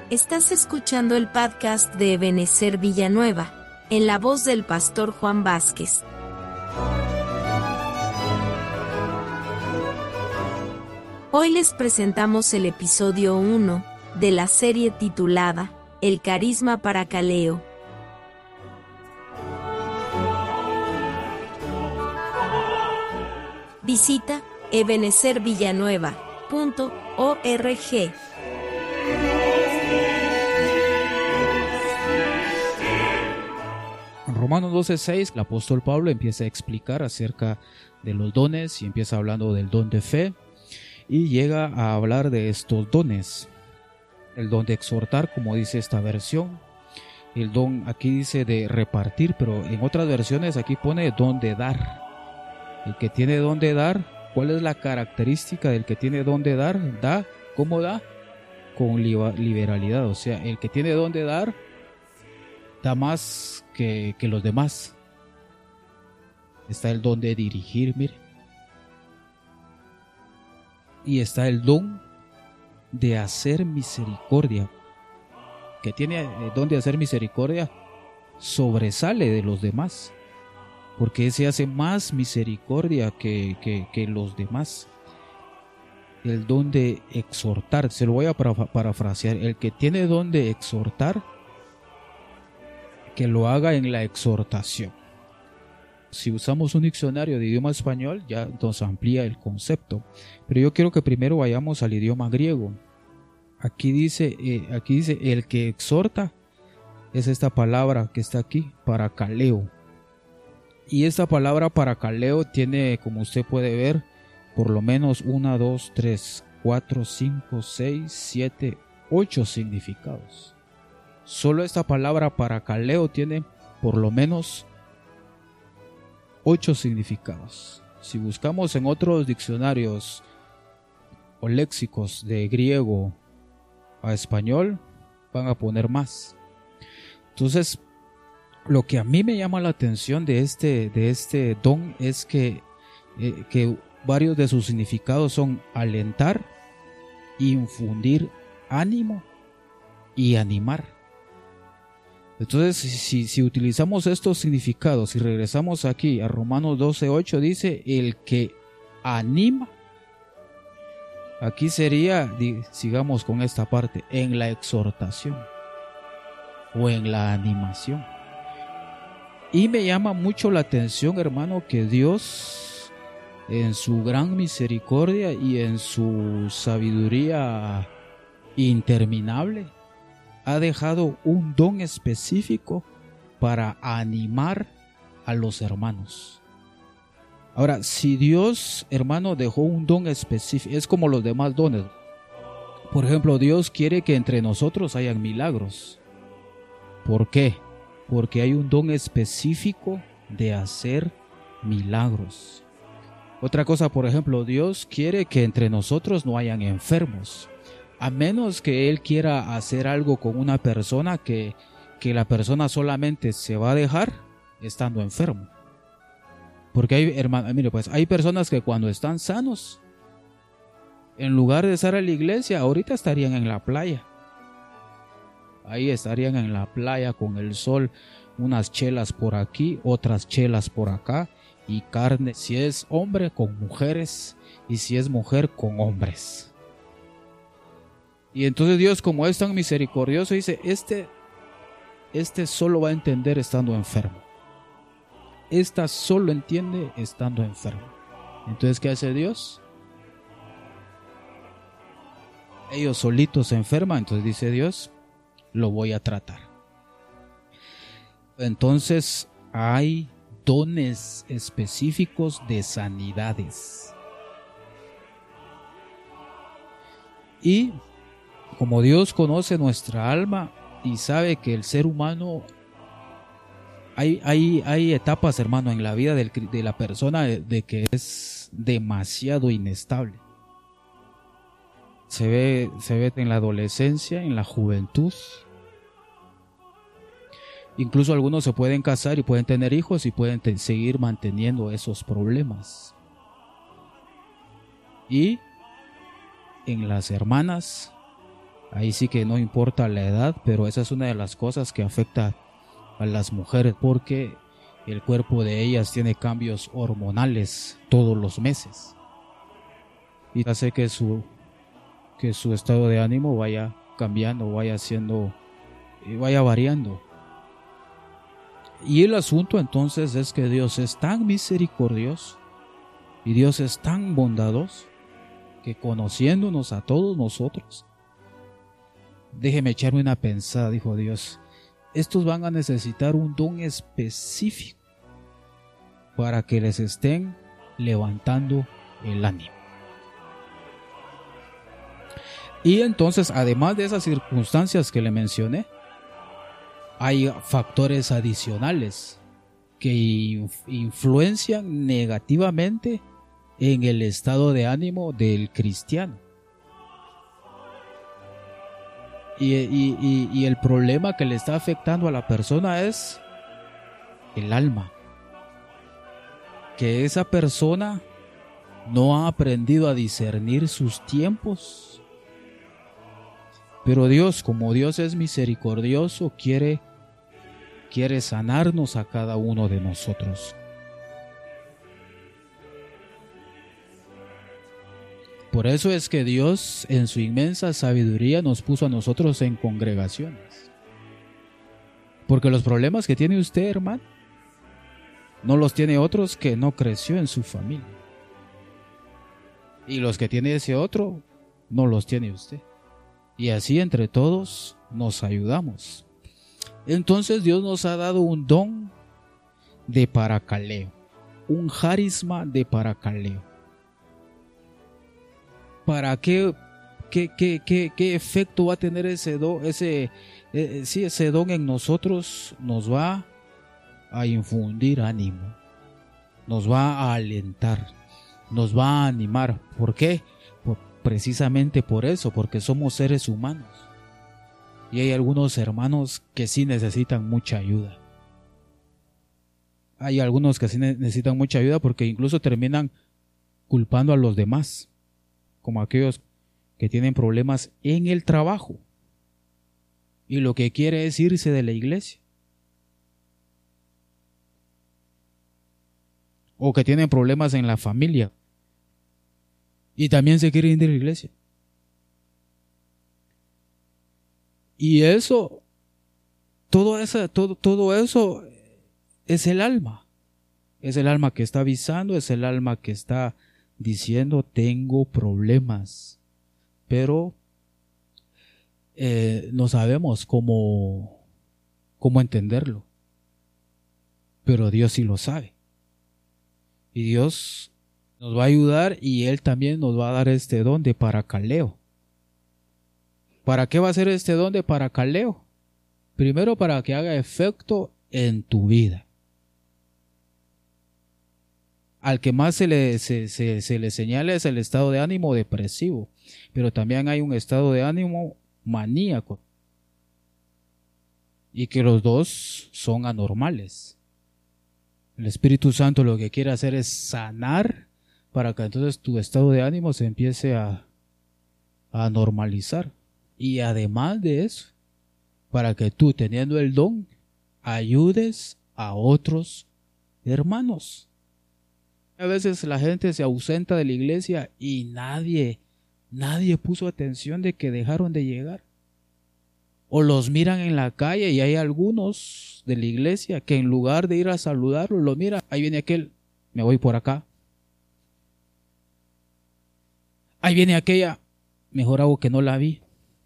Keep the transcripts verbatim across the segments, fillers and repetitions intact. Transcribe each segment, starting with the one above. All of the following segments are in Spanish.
Estás escuchando el podcast de Ebenezer Villanueva, en la voz del pastor Juan Vázquez. Hoy les presentamos el episodio uno de la serie titulada El carisma paracaleo. Visita ebenezer villanueva punto org. En Romanos doce seis, el apóstol Pablo empieza a explicar acerca de los dones y empieza hablando del don de fe y llega a hablar de estos dones. El don de exhortar, como dice esta versión. El don aquí dice de repartir, pero en otras versiones aquí pone don de dar. El que tiene don de dar, ¿cuál es la característica del que tiene don de dar? Da, ¿cómo da? Con liberalidad, o sea, el que tiene don de dar, da más que, que los demás. Está el don de dirigir, mire. Y está el don de hacer misericordia. Que tiene el don de hacer misericordia, sobresale de los demás. Porque ese hace más misericordia que, que, que los demás. El don de exhortar, se lo voy a parafrasear. El que tiene don de exhortar, que lo haga en la exhortación. Si usamos un diccionario de idioma español, ya nos amplía el concepto. Pero yo quiero que primero vayamos al idioma griego. Aquí dice, eh, aquí dice, el que exhorta, es esta palabra que está aquí, paracaleo. Y esta palabra paracaleo tiene, como usted puede ver, por lo menos uno, dos, tres, cuatro, cinco, seis, siete, ocho significados. Solo esta palabra paracaleo tiene por lo menos ocho significados. Si buscamos en otros diccionarios o léxicos de griego a español, van a poner más. Entonces, lo que a mí me llama la atención de este, de este don es que, eh, que varios de sus significados son alentar, infundir ánimo y animar. Entonces, si, si utilizamos estos significados y regresamos aquí a Romanos doce ocho, dice el que anima. Aquí sería, sigamos con esta parte, en la exhortación o en la animación. Y me llama mucho la atención, hermano, que Dios, en su gran misericordia y en su sabiduría interminable, ha dejado un don específico para animar a los hermanos. Ahora, si Dios, hermano, dejó un don específico, es como los demás dones. Por ejemplo, Dios quiere que entre nosotros hayan milagros. ¿Por qué? Porque hay un don específico de hacer milagros. Otra cosa, por ejemplo, Dios quiere que entre nosotros no hayan enfermos. A menos que Él quiera hacer algo con una persona que, que la persona solamente se va a dejar estando enfermo. Porque hay, hermano, mire, pues hay personas que cuando están sanos, en lugar de estar en la iglesia, ahorita estarían en la playa. Ahí estarían en la playa con el sol, unas chelas por aquí, otras chelas por acá, y carne, si es hombre, con mujeres, y si es mujer, con hombres. Y entonces Dios, como es tan misericordioso, dice, este, este solo va a entender estando enfermo. Esta solo entiende estando enfermo. Entonces, ¿qué hace Dios? Ellos solitos se enferman, entonces dice Dios, lo voy a tratar. Entonces, hay dones específicos de sanidades. Y como Dios conoce nuestra alma y sabe que el ser humano, hay, hay, hay etapas, hermano, en la vida del, de la persona de, de que es demasiado inestable. Se ve, se ve en la adolescencia, en la juventud. Incluso algunos se pueden casar y pueden tener hijos y pueden te- seguir manteniendo esos problemas. Y en las hermanas Ahí sí que no importa la edad, pero esa es una de las cosas que afecta a las mujeres, porque el cuerpo de ellas tiene cambios hormonales todos los meses y hace que su que su estado de ánimo vaya cambiando, vaya siendo, vaya variando. Y el asunto entonces es que Dios es tan misericordioso y Dios es tan bondadoso que, conociéndonos a todos nosotros, déjeme echarme una pensada, dijo Dios, estos van a necesitar un don específico para que les estén levantando el ánimo. Y entonces, además de esas circunstancias que le mencioné, hay factores adicionales que influencian negativamente en el estado de ánimo del cristiano. Y, y, y, y el problema que le está afectando a la persona es el alma. Que esa persona no ha aprendido a discernir sus tiempos. Pero Dios, como Dios es misericordioso, quiere, quiere sanarnos a cada uno de nosotros. Por eso es que Dios, en su inmensa sabiduría, nos puso a nosotros en congregaciones. Porque los problemas que tiene usted, hermano, no los tiene otros que no creció en su familia. Y los que tiene ese otro, no los tiene usted. Y así entre todos nos ayudamos. Entonces Dios nos ha dado un don de paracaleo, un carisma de paracaleo. ¿Para qué, qué, qué, qué, qué efecto va a tener ese don? Ese, eh, sí, ese don en nosotros nos va a infundir ánimo, nos va a alentar, nos va a animar. ¿Por qué? Por, precisamente por eso, porque somos seres humanos. Y hay algunos hermanos que sí necesitan mucha ayuda. Hay algunos que sí necesitan mucha ayuda porque incluso terminan culpando a los demás, como aquellos que tienen problemas en el trabajo y lo que quiere es irse de la iglesia, o que tienen problemas en la familia y también se quiere ir de la iglesia. Y eso, todo eso, todo, todo eso es el alma. Es el alma que está avisando, es el alma que está diciendo tengo problemas. Pero eh, no sabemos cómo, cómo entenderlo. Pero Dios sí lo sabe. Y Dios nos va a ayudar y Él también nos va a dar este don de paracaleo. ¿Para qué va a ser este don de paracaleo? Primero, para que haga efecto en tu vida. Al que más se le, se, se, se le señala es el estado de ánimo depresivo, pero también hay un estado de ánimo maníaco. Y que los dos son anormales. El Espíritu Santo lo que quiere hacer es sanar para que entonces tu estado de ánimo se empiece a, a normalizar. Y además de eso, para que tú, teniendo el don, ayudes a otros hermanos. A veces la gente se ausenta de la iglesia y nadie, nadie puso atención de que dejaron de llegar. O los miran en la calle y hay algunos de la iglesia que en lugar de ir a saludarlo, lo miran, ahí viene aquel, me voy por acá. Ahí viene aquella, mejor hago que no la vi.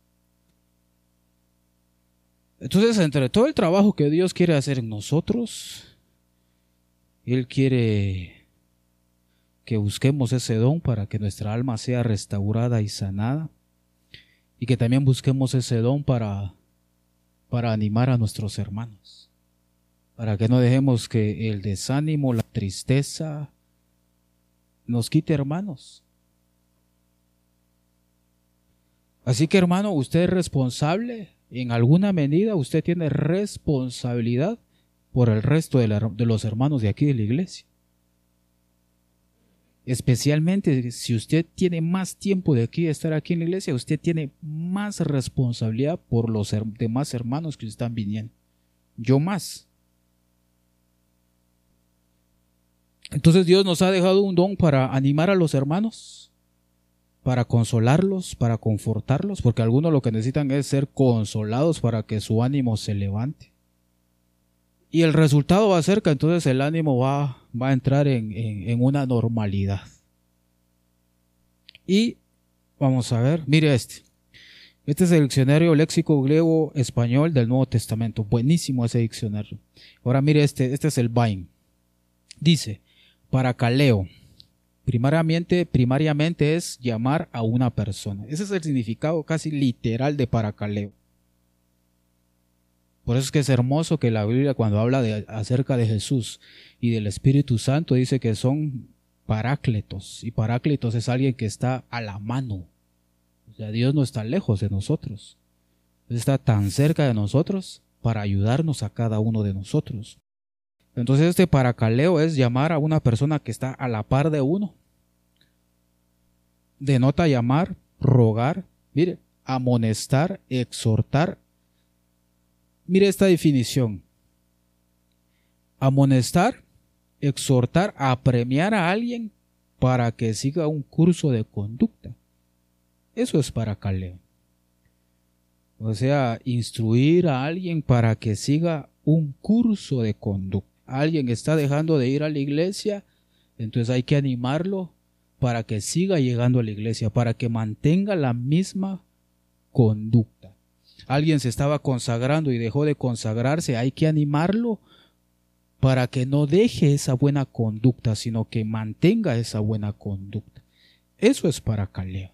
Entonces, entre todo el trabajo que Dios quiere hacer en nosotros, Él quiere que busquemos ese don para que nuestra alma sea restaurada y sanada, y que también busquemos ese don para, para animar a nuestros hermanos, para que no dejemos que el desánimo, la tristeza nos quite, hermanos. Así que, hermano, usted es responsable. En alguna medida usted tiene responsabilidad por el resto de, la, de los hermanos de aquí de la iglesia. Especialmente si usted tiene más tiempo de aquí, de estar aquí en la iglesia, usted tiene más responsabilidad por los her- demás hermanos que están viniendo. Yo más. Entonces Dios nos ha dejado un don para animar a los hermanos, para consolarlos, para confortarlos, porque algunos lo que necesitan es ser consolados para que su ánimo se levante. Y el resultado va cerca, entonces el ánimo va, va a entrar en, en, en una normalidad. Y vamos a ver, mire este. Este es el diccionario léxico griego español del Nuevo Testamento. Buenísimo ese diccionario. Ahora mire este, este es el Vine. Dice, parakaleo. Primariamente, primariamente es llamar a una persona. Ese es el significado casi literal de parakaleo. Por eso es que es hermoso que la Biblia, cuando habla de, acerca de Jesús y del Espíritu Santo, dice que son paráclitos. Y paráclitos es alguien que está a la mano. O sea, Dios no está lejos de nosotros. Él está tan cerca de nosotros para ayudarnos a cada uno de nosotros. Entonces este parakaleo es llamar a una persona que está a la par de uno. Denota llamar, rogar, mire, amonestar, exhortar. Mire esta definición. Amonestar, exhortar, apremiar a alguien para que siga un curso de conducta. Eso es parakaleo. O sea, instruir a alguien para que siga un curso de conducta. Alguien está dejando de ir a la iglesia, entonces hay que animarlo para que siga llegando a la iglesia, para que mantenga la misma conducta. Alguien se estaba consagrando y dejó de consagrarse, hay que animarlo para que no deje esa buena conducta, sino que mantenga esa buena conducta. Eso es parakaleo.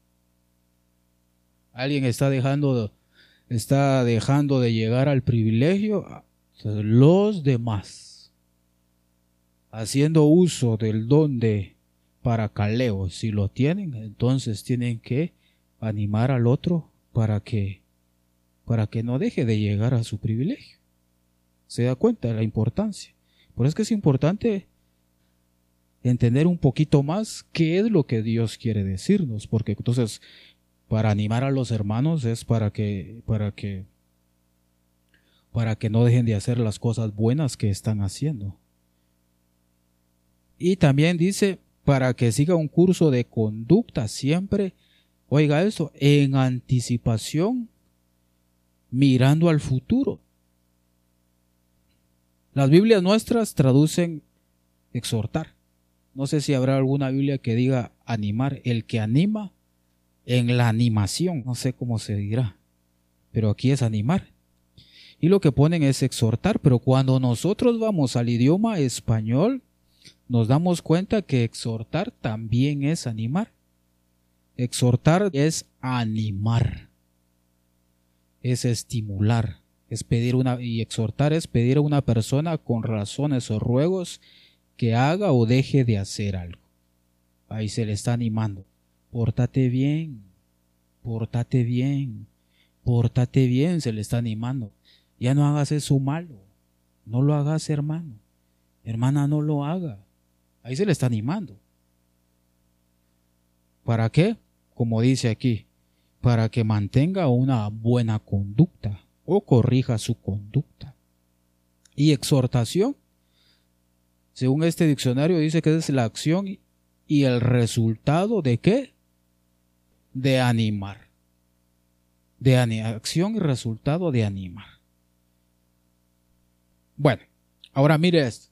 Alguien está dejando, está dejando de llegar al privilegio, los demás, haciendo uso del don de parakaleo, si lo tienen, entonces tienen que animar al otro para que para que no deje de llegar a su privilegio. Se da cuenta de la importancia. Por eso es que es importante entender un poquito más qué es lo que Dios quiere decirnos, porque entonces para animar a los hermanos es para que para que para que no dejen de hacer las cosas buenas que están haciendo. Y también dice para que siga un curso de conducta siempre, oiga eso, en anticipación, mirando al futuro. Las Biblias nuestras traducen exhortar. No sé si habrá alguna Biblia que diga animar. El que anima en la animación, no sé cómo se dirá, pero aquí es animar. Y lo que ponen es exhortar, pero cuando nosotros vamos al idioma español, nos damos cuenta que exhortar también es animar. Exhortar es animar, es estimular, es pedir una, y exhortar es pedir a una persona con razones o ruegos que haga o deje de hacer algo. Ahí se le está animando. Pórtate bien, pórtate bien, pórtate bien, se le está animando. Ya no hagas eso malo, no lo hagas, hermano, hermana, no lo haga. Ahí se le está animando. ¿Para qué? Como dice aquí, para que mantenga una buena conducta o corrija su conducta. Y exhortación, según este diccionario, dice que es la acción y el resultado de ¿qué? De animar. De acción y resultado de animar. Bueno, ahora mire esto.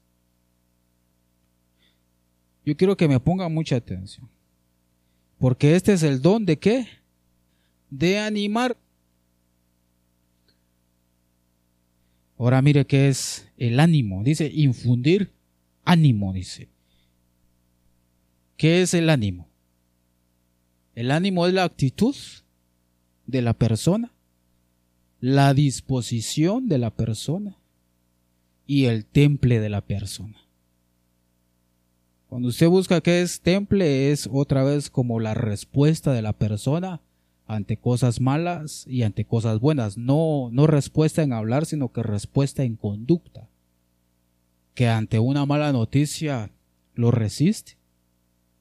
Yo quiero que me pongan mucha atención. Porque este es el don de ¿qué? De animar. Ahora mire qué es el ánimo. Dice infundir ánimo, dice. ¿Qué es el ánimo? El ánimo es la actitud de la persona, la disposición de la persona y el temple de la persona. Cuando usted busca qué es temple, es otra vez como la respuesta de la persona ante cosas malas y ante cosas buenas. No, no respuesta en hablar, sino que respuesta en conducta. Que ante una mala noticia lo resiste.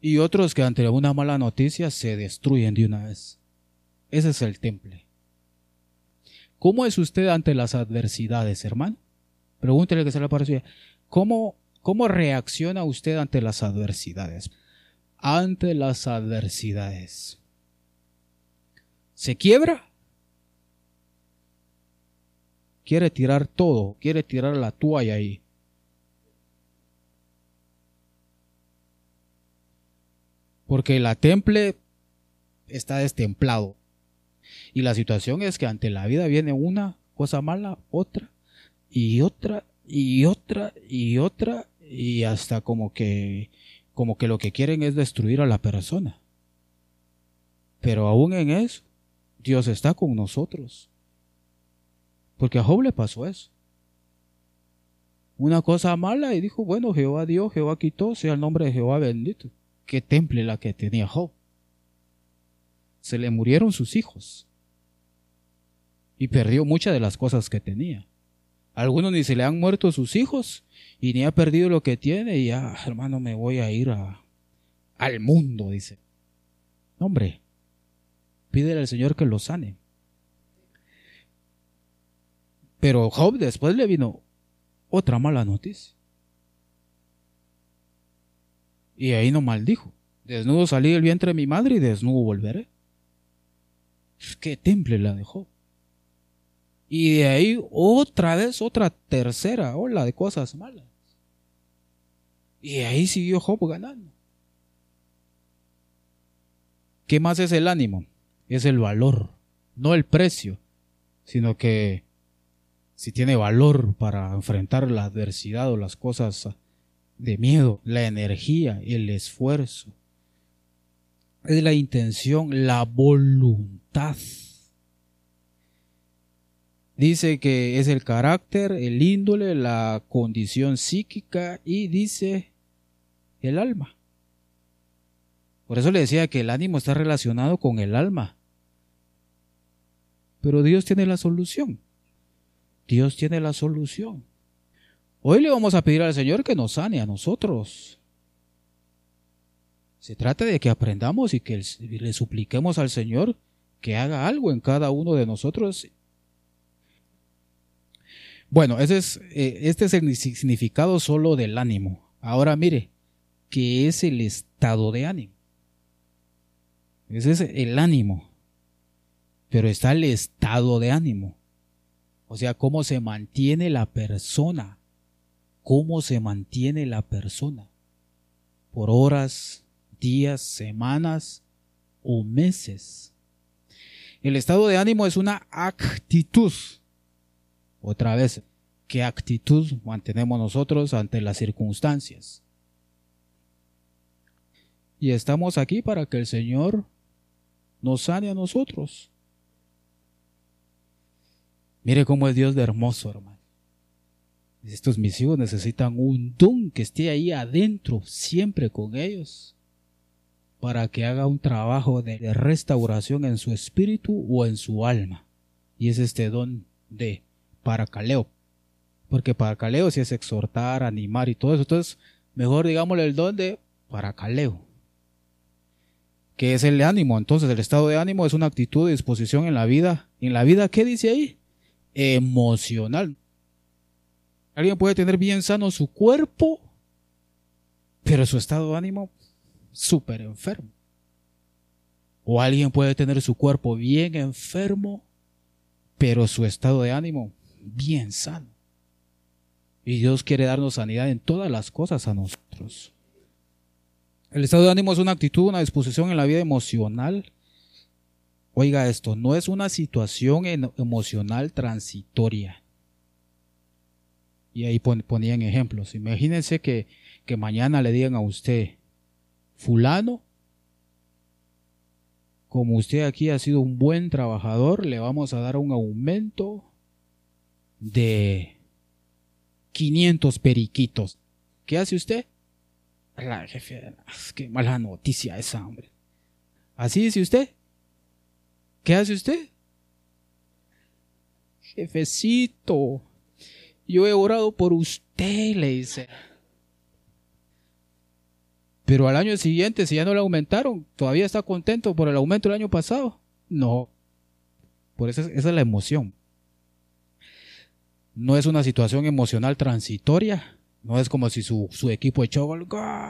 Y otros que ante una mala noticia se destruyen de una vez. Ese es el temple. ¿Cómo es usted ante las adversidades, hermano? Pregúntele que se le pareció. ¿Cómo, ¿Cómo reacciona usted ante las adversidades? Ante las adversidades. ¿Se quiebra? Quiere tirar todo, quiere tirar la toalla ahí. Porque la temple está destemplado. Y la situación es que ante la vida viene una cosa mala, otra, y otra, y otra, y otra, y hasta como que, como que lo que quieren es destruir a la persona. Pero aún en eso, Dios está con nosotros. Porque a Job le pasó eso. Una cosa mala y dijo, bueno, Jehová dio, Jehová quitó, sea el nombre de Jehová bendito. Qué temple la que tenía Job. Se le murieron sus hijos. Y perdió muchas de las cosas que tenía. A algunos ni se le han muerto sus hijos y ni ha perdido lo que tiene y ya, hermano, me voy a ir a, al mundo, dice. Hombre, pídele al Señor que lo sane. Pero Job después le vino otra mala noticia. Y ahí no maldijo. Desnudo salí del vientre de mi madre y desnudo volveré. Qué temple la de Job. Y de ahí otra vez, otra tercera ola de cosas malas. Y ahí siguió Job ganando. ¿Qué más es el ánimo? Es el valor, no el precio, sino que si tiene valor para enfrentar la adversidad o las cosas de miedo, la energía, el esfuerzo, es la intención, la voluntad. Dice que es el carácter, el índole, la condición psíquica y dice el alma. Por eso le decía que el ánimo está relacionado con el alma. Pero Dios tiene la solución. Dios tiene la solución. Hoy le vamos a pedir al Señor que nos sane a nosotros. Se trata de que aprendamos y que le supliquemos al Señor que haga algo en cada uno de nosotros. Bueno, ese es, eh, este es el significado solo del ánimo. Ahora mire, ¿qué es el estado de ánimo? Ese es el ánimo. Pero está el estado de ánimo. O sea, cómo se mantiene la persona. Cómo se mantiene la persona. Por horas, días, semanas o meses. El estado de ánimo es una actitud. Otra vez, ¿qué actitud mantenemos nosotros ante las circunstancias? Y estamos aquí para que el Señor nos sane a nosotros. Mire cómo es Dios de hermoso, hermano. Estos mis hijos necesitan un don que esté ahí adentro, siempre con ellos, para que haga un trabajo de, de restauración en su espíritu o en su alma. Y es este don de paracaleo. Porque paracaleo sí es exhortar, animar y todo eso. Entonces, mejor digámosle el don de paracaleo. ¿Qué es el ánimo? Entonces, el estado de ánimo es una actitud de disposición en la vida. ¿En la vida qué dice ahí? Emocional. Alguien puede tener bien sano su cuerpo, pero su estado de ánimo súper enfermo. O alguien puede tener su cuerpo bien enfermo, pero su estado de ánimo bien sano. Y Dios quiere darnos sanidad en todas las cosas a nosotros. El estado de ánimo es una actitud, una disposición en la vida emocional. Oiga esto, no es una situación emocional transitoria. Y ahí ponían ejemplos. Imagínense que, que mañana le digan a usted, fulano, como usted aquí ha sido un buen trabajador, le vamos a dar un aumento de quinientos periquitos. ¿Qué hace usted? La jefe, qué mala noticia esa, hombre. ¿Así dice usted? ¿Qué hace usted? Jefecito, yo he orado por usted, le dice. Pero al año siguiente, si ya no le aumentaron, ¿todavía está contento por el aumento del año pasado? No. Por eso esa es la emoción. No es una situación emocional transitoria. No es como si su, su equipo echó gol.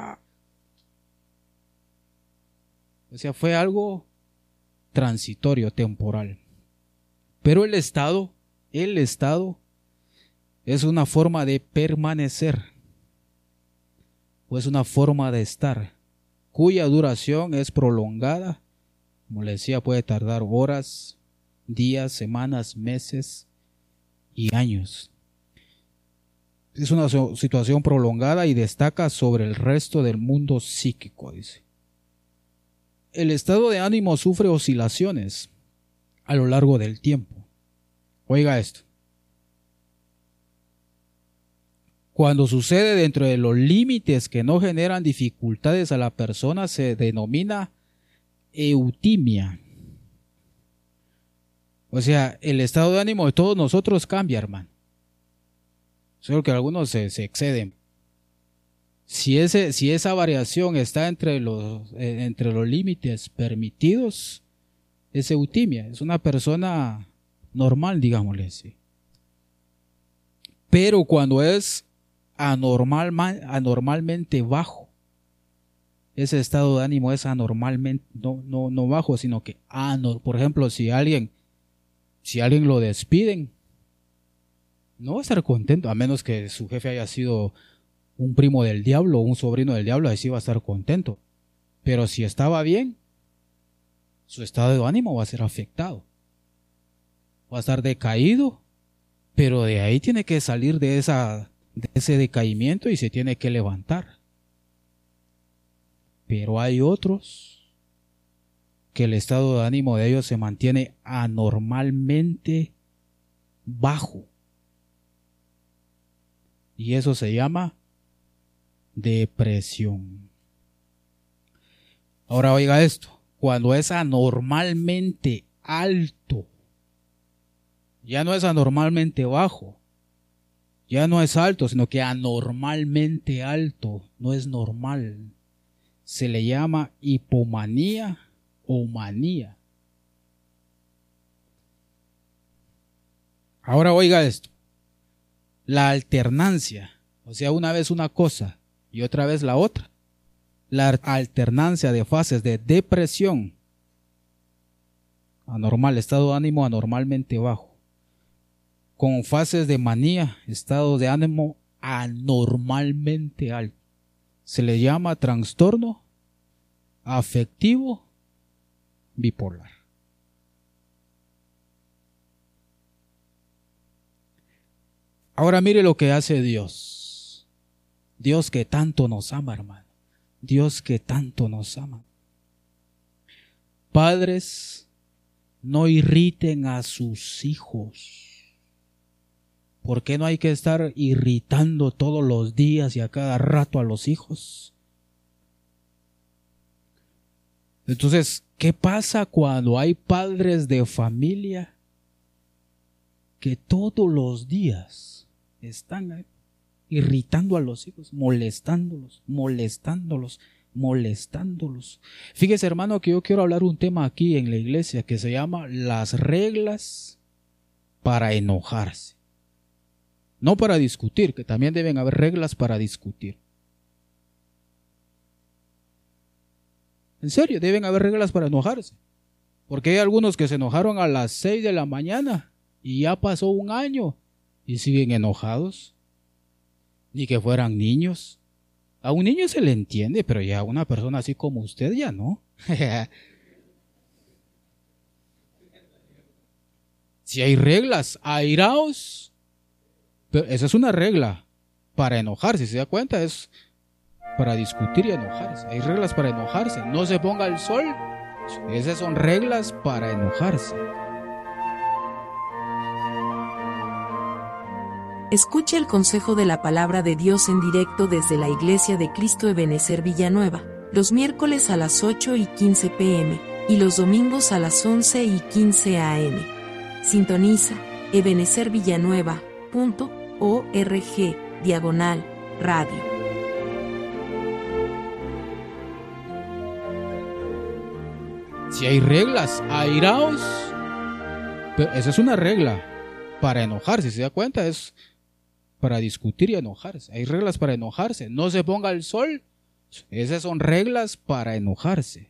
O sea, fue algo transitorio, temporal. Pero el estado, el estado es una forma de permanecer. O es una forma de estar, cuya duración es prolongada. Como le decía, puede tardar horas, días, semanas, meses y años. Es una situación prolongada y destaca sobre el resto del mundo psíquico, dice. El estado de ánimo sufre oscilaciones a lo largo del tiempo. Oiga esto. Cuando sucede dentro de los límites que no generan dificultades a la persona, se denomina eutimia. O sea, el estado de ánimo de todos nosotros cambia, hermano. Solo que algunos se, se exceden. Si, ese, si esa variación está entre los, eh, entre los límites permitidos, es eutimia. Es una persona normal, digámosle así. Pero cuando es anormal, anormalmente bajo, ese estado de ánimo es anormalmente, no, no, no bajo, sino que anor, por ejemplo, si alguien, si alguien lo despiden, no va a estar contento, a menos que su jefe haya sido un primo del diablo o un sobrino del diablo, ahí sí va a estar contento. Pero si estaba bien, su estado de ánimo va a ser afectado. Va a estar decaído, pero de ahí tiene que salir de esa de ese decaimiento y se tiene que levantar. Pero hay otros que el estado de ánimo de ellos se mantiene anormalmente bajo. Y eso se llama depresión. Ahora oiga esto, cuando es anormalmente alto, ya no es anormalmente bajo, ya no es alto, sino que anormalmente alto, no es normal. Se le llama hipomanía o manía. Ahora oiga esto. La alternancia, o sea, una vez una cosa y otra vez la otra. La alternancia de fases de depresión, anormal, estado de ánimo anormalmente bajo, con fases de manía, estado de ánimo anormalmente alto. Se le llama trastorno afectivo bipolar. Ahora mire lo que hace Dios. Dios que tanto nos ama, hermano. Dios que tanto nos ama. Padres, no irriten a sus hijos. ¿Por qué no hay que estar irritando todos los días y a cada rato a los hijos? Entonces, ¿qué pasa cuando hay padres de familia que todos los días están irritando a los hijos, molestándolos, molestándolos, molestándolos? Fíjese, hermano, que yo quiero hablar un tema aquí en la iglesia que se llama las reglas para enojarse. No para discutir, que también deben haber reglas para discutir. En serio, deben haber reglas para enojarse. Porque hay algunos que se enojaron a las seis de la mañana y ya pasó un año y siguen enojados. Ni que fueran niños. A un niño se le entiende, pero ya a una persona así como usted ya no. Si hay reglas, airaos. Pero esa es una regla para enojarse, ¿se da cuenta? Es para discutir y enojarse. Hay reglas para enojarse. No se ponga el sol. Esas son reglas para enojarse. Escuche el consejo de la palabra de Dios en directo desde la Iglesia de Cristo Ebenecer Villanueva, los miércoles a las ocho y quince pm y los domingos a las once y quince am. Sintoniza ebenecer villanueva punto org diagonal radio. Si hay reglas, airaos. Pero esa es una regla para enojarse, si se da cuenta, es para discutir y enojarse. Hay reglas para enojarse. No se ponga el sol. Esas son reglas para enojarse.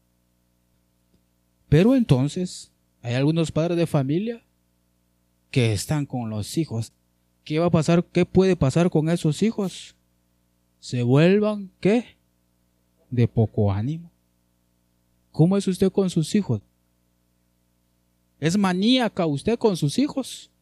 Pero entonces, hay algunos padres de familia que están con los hijos. ¿Qué va a pasar? ¿Qué puede pasar con esos hijos? Se vuelvan, ¿qué? De poco ánimo. ¿Cómo es usted con sus hijos? ¿Es maníaca usted con sus hijos?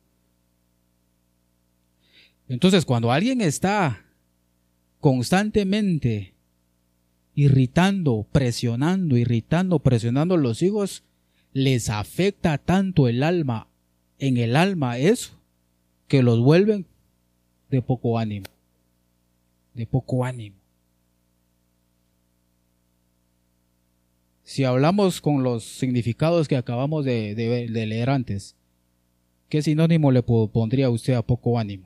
Entonces, cuando alguien está constantemente irritando, presionando, irritando, presionando a los hijos, les afecta tanto el alma, en el alma eso, que los vuelven de poco ánimo. De poco ánimo. Si hablamos con los significados que acabamos de, de, de leer antes, ¿qué sinónimo le pondría usted a poco ánimo?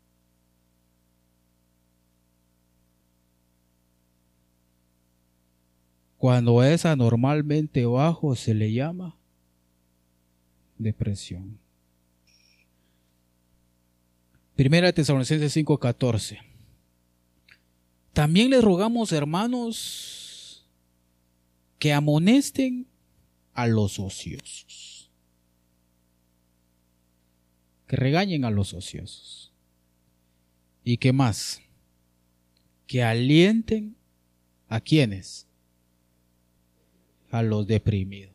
Cuando es anormalmente bajo se le llama depresión. Primera de Tesalonicenses cinco catorce. También les rogamos, hermanos, que amonesten a los ociosos. Que regañen a los ociosos. ¿Y qué más? Que alienten a quienes? A los deprimidos.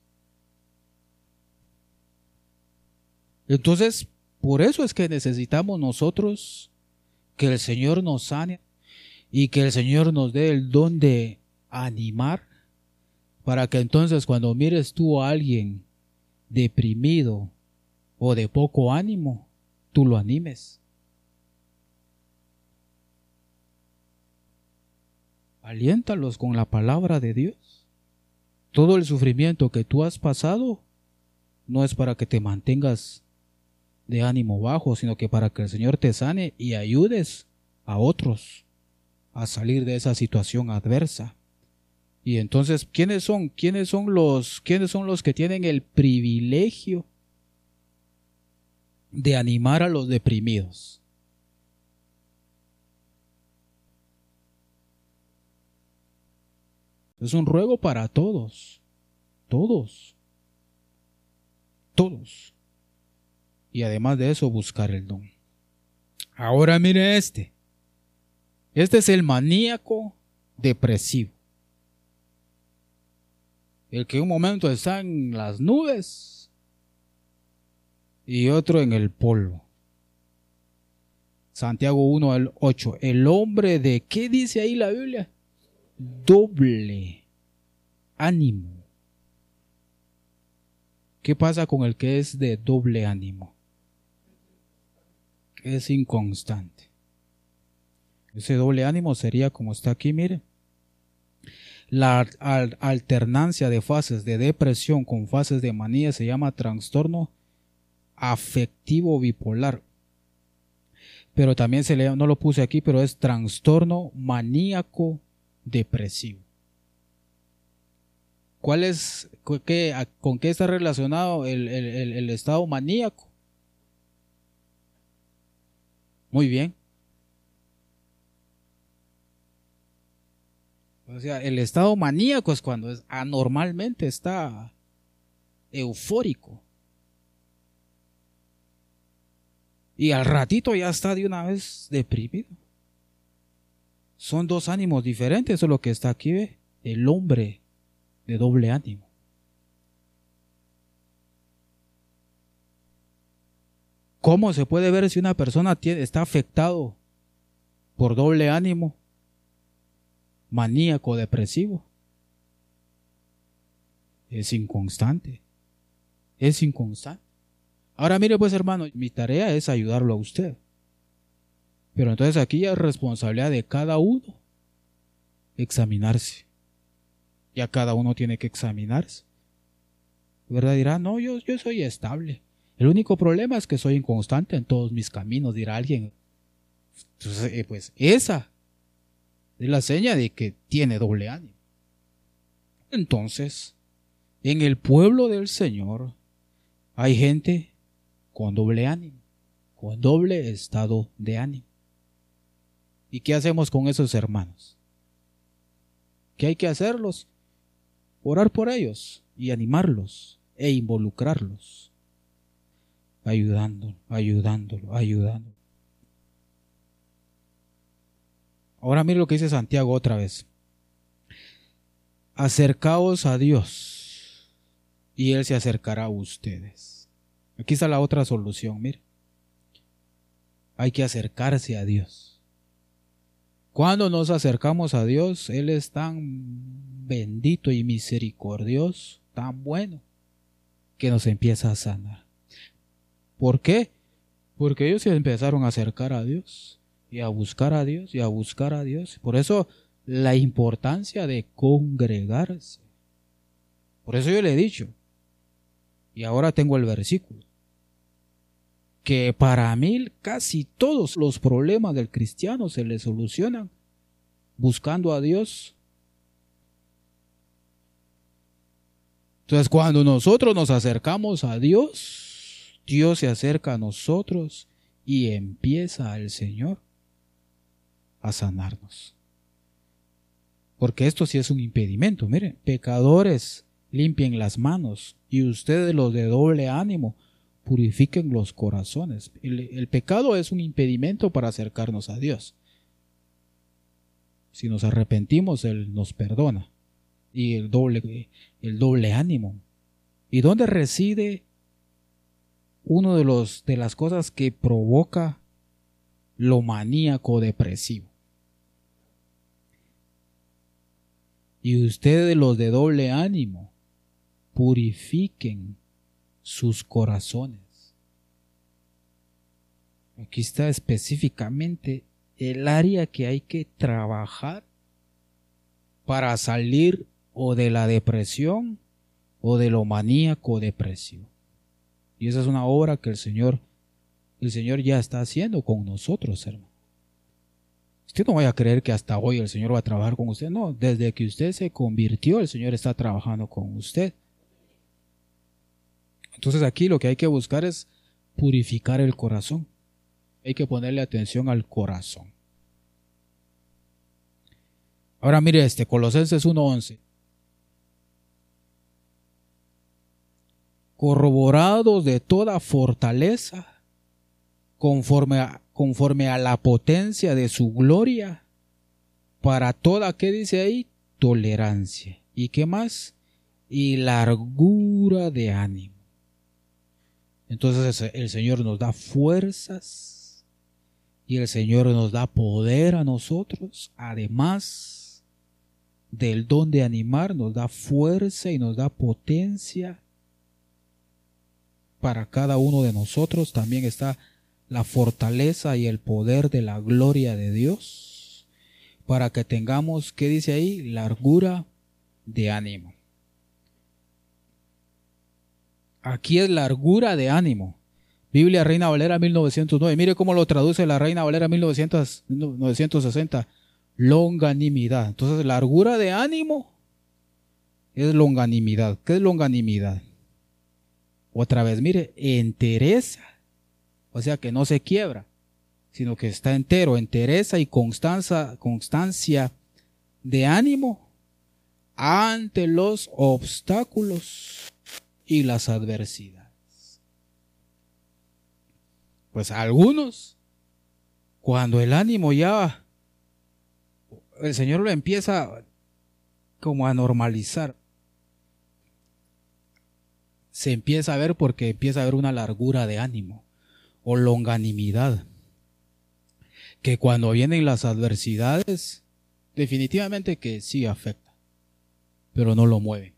Entonces, por eso es que necesitamos nosotros que el Señor nos sane y que el Señor nos dé el don de animar, para que entonces cuando mires tú a alguien deprimido o de poco ánimo, tú lo animes. Aliéntalos con la palabra de Dios. Todo el sufrimiento que tú has pasado no es para que te mantengas de ánimo bajo, sino que para que el Señor te sane y ayudes a otros a salir de esa situación adversa. Y entonces, ¿quiénes son? ¿Quiénes son los, quiénes son los que tienen el privilegio de animar a los deprimidos? Es un ruego para todos, todos, todos. Y además de eso, buscar el don. Ahora mire este. Este es el maníaco depresivo. El que un momento está en las nubes y otro en el polvo. Santiago uno al ocho. El hombre de, ¿qué dice ahí la Biblia? Doble ánimo. ¿Qué pasa con el que es de doble ánimo? Es inconstante. Ese doble ánimo sería como está aquí, mire. La al alternancia de fases de depresión con fases de manía se llama trastorno afectivo bipolar. Pero también se le, no lo puse aquí, pero es trastorno maníaco depresivo. ¿Cuál es, qué, con qué está relacionado el, el, el, el estado maníaco? Muy bien. O sea, el estado maníaco es cuando es, anormalmente está eufórico. Y al ratito ya está de una vez deprimido. Son dos ánimos diferentes, eso es lo que está aquí, ¿ve? El hombre de doble ánimo. ¿Cómo se puede ver si una persona tiene, está afectado por doble ánimo? Maníaco depresivo. Es inconstante. Es inconstante. Ahora mire pues, hermano, mi tarea es ayudarlo a usted. Pero entonces aquí ya es responsabilidad de cada uno examinarse. Ya cada uno tiene que examinarse. ¿Verdad? Dirá, no, yo, yo soy estable. El único problema es que soy inconstante en todos mis caminos, dirá alguien. Entonces, eh, pues esa es la seña de que tiene doble ánimo. Entonces, En el pueblo del Señor hay gente con doble ánimo, con doble estado de ánimo. ¿Y qué hacemos con esos hermanos? ¿Qué hay que hacerlos? Orar por ellos y animarlos e involucrarlos, ayudándolo, ayudándolo, ayudándolo. Ahora mire lo que dice Santiago otra vez. Acercaos a Dios y Él se acercará a ustedes. Aquí está la otra solución, mire. Hay que acercarse a Dios. Cuando nos acercamos a Dios, Él es tan bendito y misericordioso, tan bueno, que nos empieza a sanar. ¿Por qué? Porque ellos se empezaron a acercar a Dios y a buscar a Dios y a buscar a Dios. Por eso la importancia de congregarse. Por eso yo le he dicho, y ahora tengo el versículo, que para mí casi todos los problemas del cristiano se le solucionan buscando a Dios. Entonces, cuando nosotros nos acercamos a Dios, Dios se acerca a nosotros y empieza el Señor a sanarnos. Porque esto sí es un impedimento. Miren, pecadores, limpien las manos, y ustedes los de doble ánimo, purifiquen los corazones. El, el pecado es un impedimento para acercarnos a Dios. Si nos arrepentimos, Él nos perdona. Y el doble, el doble ánimo. ¿Y dónde reside uno de los de las cosas que provoca lo maníaco depresivo? Y ustedes, los de doble ánimo, purifiquen sus corazones. Aquí está específicamente el área que hay que trabajar para salir o de la depresión o de lo maníaco depresivo. Y esa es una obra que el Señor, el Señor ya está haciendo con nosotros, hermano. Usted no vaya a creer que hasta hoy el Señor va a trabajar con usted. No, desde que usted se convirtió, el Señor está trabajando con usted. Entonces aquí lo que hay que buscar es purificar el corazón. Hay que ponerle atención al corazón. Ahora mire este, Colosenses uno once. Corroborados de toda fortaleza, conforme a, conforme a la potencia de su gloria, para toda, ¿qué dice ahí? Tolerancia. ¿Y qué más? Y largura de ánimo. Entonces el Señor nos da fuerzas y el Señor nos da poder a nosotros, además del don de animar, nos da fuerza y nos da potencia. Para cada uno de nosotros también está la fortaleza y el poder de la gloria de Dios, para que tengamos, ¿qué dice ahí? Largura de ánimo. Aquí es largura de ánimo. Biblia Reina Valera mil novecientos nueve. Mire cómo lo traduce la Reina Valera mil novecientos sesenta. Longanimidad. Entonces, largura de ánimo es longanimidad. ¿Qué es longanimidad? Otra vez, mire, entereza. O sea que no se quiebra, sino que está entero. Entereza y constancia, constancia de ánimo ante los obstáculos y las adversidades. Pues algunos, cuando el ánimo ya, el Señor lo empieza como a normalizar, se empieza a ver porque empieza a haber una largura de ánimo o longanimidad, que cuando vienen las adversidades, definitivamente que sí afecta, pero no lo mueven.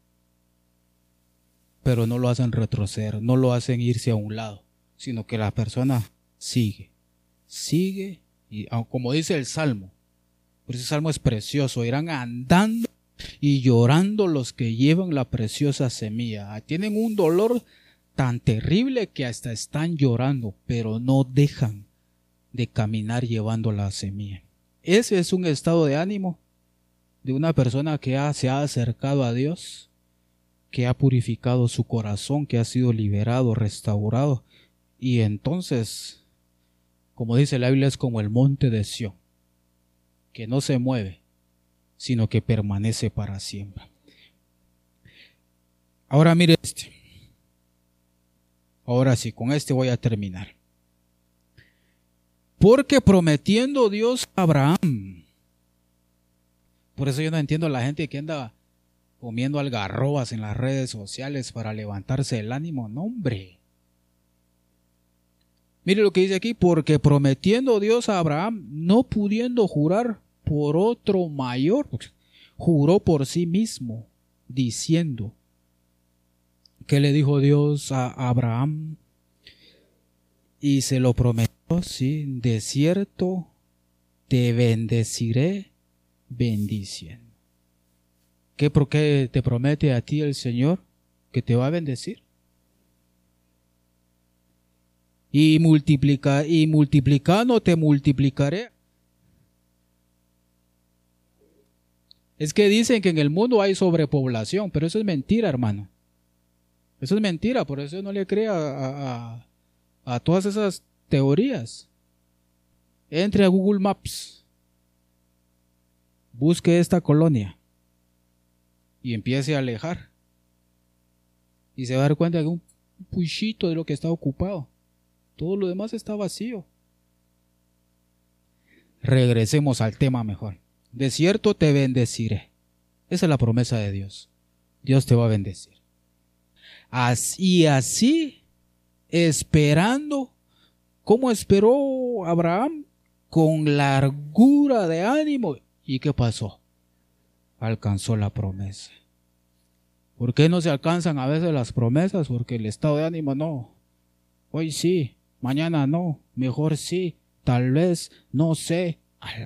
Pero no lo hacen retroceder, no lo hacen irse a un lado, sino que la persona sigue, sigue, y como dice el Salmo, por ese Salmo es precioso, irán andando y llorando los que llevan la preciosa semilla. Tienen un dolor tan terrible que hasta están llorando, pero no dejan de caminar llevando la semilla. Ese es un estado de ánimo de una persona que ha, se ha acercado a Dios, que ha purificado su corazón, que ha sido liberado, restaurado. Y entonces, como dice la Biblia, es como el monte de Sión, que no se mueve, sino que permanece para siempre. Ahora mire este. Ahora sí, con este voy a terminar. Porque prometiendo Dios a Abraham. Por eso yo no entiendo a la gente que anda comiendo algarrobas en las redes sociales para levantarse el ánimo. No, hombre. Mire lo que dice aquí. Porque prometiendo Dios a Abraham, no pudiendo jurar por otro mayor, juró por sí mismo, diciendo. ¿Qué le dijo Dios a Abraham? Y se lo prometió, sí, de cierto te bendeciré bendiciendo. ¿Qué, por qué te promete a ti el Señor que te va a bendecir? Y multiplica, y multiplicando te multiplicaré. Es que dicen que en el mundo hay sobrepoblación, pero eso es mentira, hermano. Eso es mentira, por eso no le crea a, a, a todas esas teorías. Entre a Google Maps, busque esta colonia y empiece a alejar. Y se va a dar cuenta de un puchito de lo que está ocupado. Todo lo demás está vacío. Regresemos al tema mejor. De cierto te bendeciré. Esa es la promesa de Dios. Dios te va a bendecir. Así, así, esperando, ¿cómo esperó Abraham? Con largura de ánimo. ¿Y qué pasó? Alcanzó la promesa. ¿Por qué no se alcanzan a veces las promesas? Porque el estado de ánimo no. Hoy sí, mañana no, mejor sí, tal vez, no sé.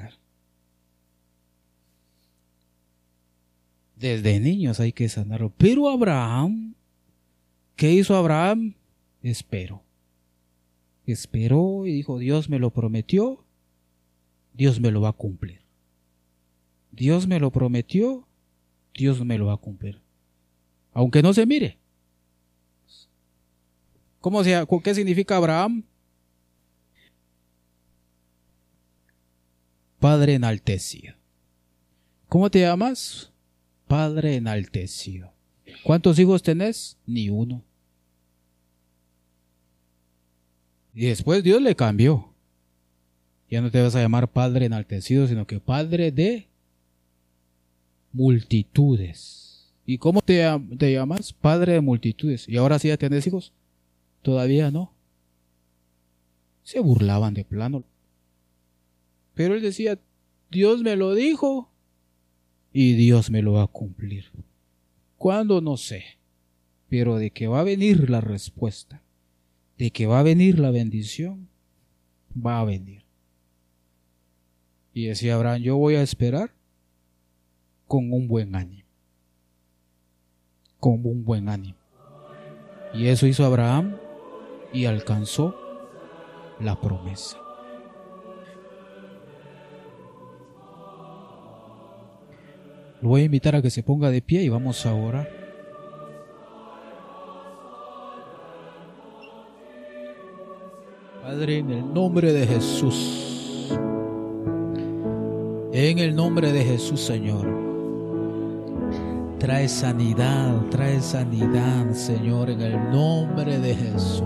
Desde niños hay que sanarlo. Pero Abraham, ¿qué hizo Abraham? Esperó. Esperó y dijo, Dios me lo prometió, Dios me lo va a cumplir. Dios me lo prometió, Dios me lo va a cumplir. Aunque no se mire. ¿Cómo se, ¿Qué significa Abraham? Padre enaltecido. ¿Cómo te llamas? Padre enaltecido. ¿Cuántos hijos tenés? Ni uno. Y después Dios le cambió. Ya no te vas a llamar Padre enaltecido, sino que Padre de multitudes. ¿Y cómo te, te llamas? Padre de multitudes. ¿Y ahora sí ya tenés hijos? Todavía no. Se burlaban de plano. Pero él decía, Dios me lo dijo y Dios me lo va a cumplir. ¿Cuándo? No sé. Pero de que va a venir la respuesta, de que va a venir la bendición, va a venir. Y decía Abraham, yo voy a esperar con un buen ánimo. Con un buen ánimo. Y eso hizo Abraham y alcanzó la promesa. Lo voy a invitar a que se ponga de pie y vamos a orar. Padre, en el nombre de Jesús, en el nombre de Jesús, Señor, trae sanidad, trae sanidad, Señor, en el nombre de Jesús.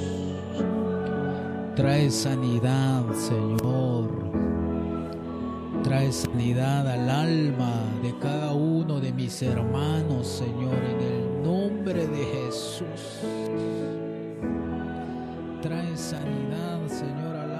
Trae sanidad, Señor. Trae sanidad al alma de cada uno de mis hermanos, Señor, en el nombre de Jesús. Trae sanidad, Señor, al